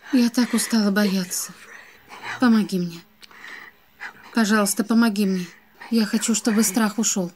Я так устала бояться. Помоги мне. Пожалуйста, помоги мне. Я хочу, чтобы страх ушел.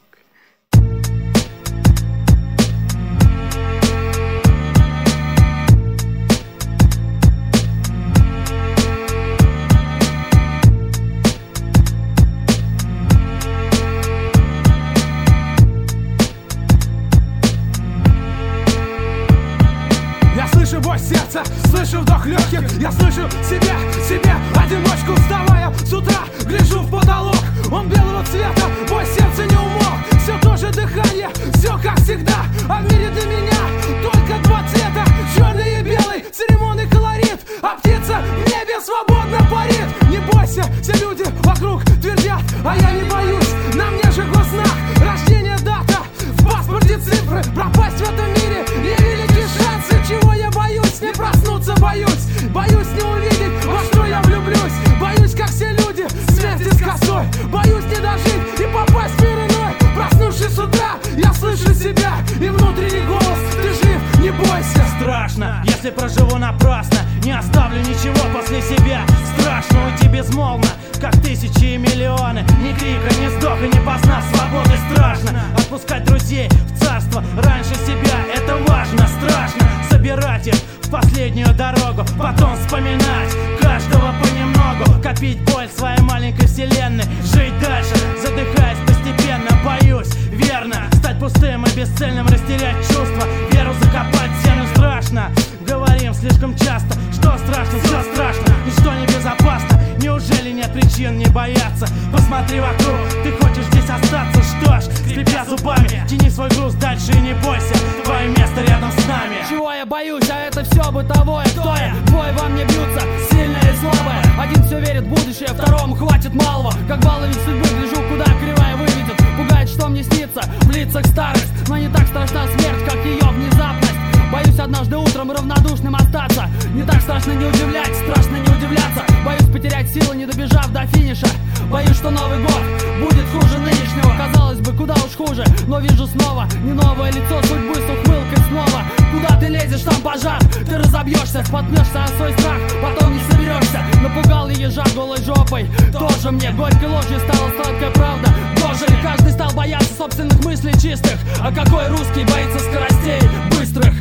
Я слышу бой сердца, слышу вдох легких. Я слышу себя, одиночку. Вставая с утра, гляжу в потолок. Он белого цвета, бой сердца не умолк. Все то же дыхание, все как всегда. А в мире для меня только два цвета: черный и белый, церемонный колорит. А птица в небе свободно парит. Не бойся, все люди вокруг твердят, а я не боюсь. На мне же гознак, рождение, дата, в паспорте цифры. Пропасть в этом мире невелики шансы. Чего я боюсь? Не проснуться боюсь. Боюсь не увидеть, во что я влюблюсь. Боюсь, как все люди, смерти с косой. Боюсь не дожить и попасть в мир иной. Проснувшись с утра, я слышу себя и внутренний голос: ты жив, не бойся. Страшно, если проживу напрасно, не оставлю ничего после себя. Страшно уйти безмолвно, как тысячи и миллионы. Ни крика, ни вздоха, ни посна, свободы страшно. Отпускать друзей в царство раньше себя, это важно. Страшно собирать их в последнюю дорогу, потом вспоминать каждого понемногу. Копить боль в своей маленькой вселенной, жить дальше, задыхаясь постепенно. Боюсь, верно, стать пустым и бесцельным, растерять чувства, веру закопать в землю. Страшно, говорим слишком часто, что страшно, все страшно, ничто не безопасно. Неужели нет причин не бояться? Посмотри вокруг, ты хочешь здесь остаться. Что ж, скрипя зубами, тяни свой груз дальше и не бойся, твое место рядом с нами. Чего я боюсь, а это все бытовое. Кто я? Двое во мне бьются, сильное и слабое. Один все верит в будущее, второму хватит малого. Как баловень судьбы, гляжу, куда кривая выведет. Пугает, что мне снится, в лицах старость. Но не так страшна смерть, как ее внезапность. Боюсь однажды утром равнодушным остаться. Не так страшно не удивлять, страшно не удивляться. Боюсь потерять силы, не добежав до финиша. Боюсь, что Новый год будет хуже нынешнего. Казалось бы, куда уж хуже, но вижу снова не новое лицо судьбы с ухмылкой снова. Куда ты лезешь, там пожар, ты разобьешься, споткнешься о свой страх, потом не соберешься. Напугал и ежа голой жопой, тоже мне горькой ложью стала сладкая правда. Дожили, каждый стал бояться собственных мыслей чистых. А какой русский боится скоростей быстрых?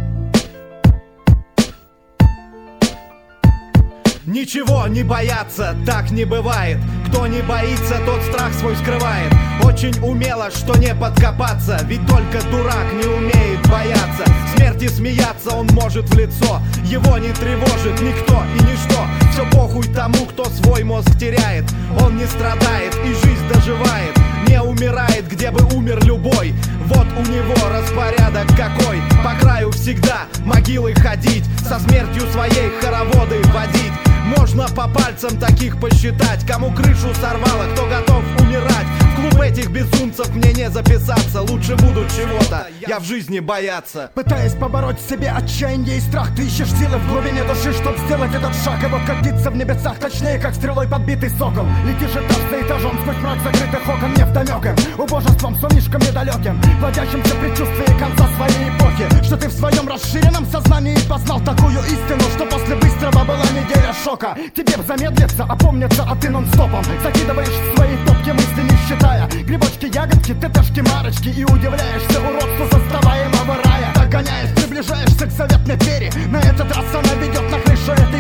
Ничего не бояться, так не бывает. Кто не боится, тот страх свой скрывает. Очень умело, что не подкопаться, ведь только дурак не умеет бояться. Смерти смеяться он может в лицо, его не тревожит никто и ничто. Все похуй тому, кто свой мозг теряет. Он не страдает и жизнь доживает, не умирает, где бы умер любой. Вот у него распорядок какой: по краю всегда могилы ходить, со смертью своей хороводы водить. Можно по пальцам таких посчитать, кому крышу сорвало, кто готов умирать. В клуб этих безумцев мне не записаться. Лучше буду чего-то, я в жизни бояться. Пытаясь побороть в себе отчаяние и страх, ты ищешь силы в глубине души, чтоб сделать этот шаг. И вот как птица в небесах, точнее, как стрелой подбитый сокол. Летишь этаж за этажом сквозь мрак закрытых окон, невдомёк убожеством, сомнишком недалеким, плодящимся предчувствие конца своей эпохи. Что ты в своем расширенном сознании познал такую истину, что после быстрого была неделя шока. Тебе б замедлиться, опомниться, а ты нон-стопом закидываешь свои топки мысли, не считая грибочки, ягодки, тетешки, марочки. И удивляешься уродству заставаемого рая. Догоняешь, приближаешься к заветной двери. На этот раз она ведет на крышу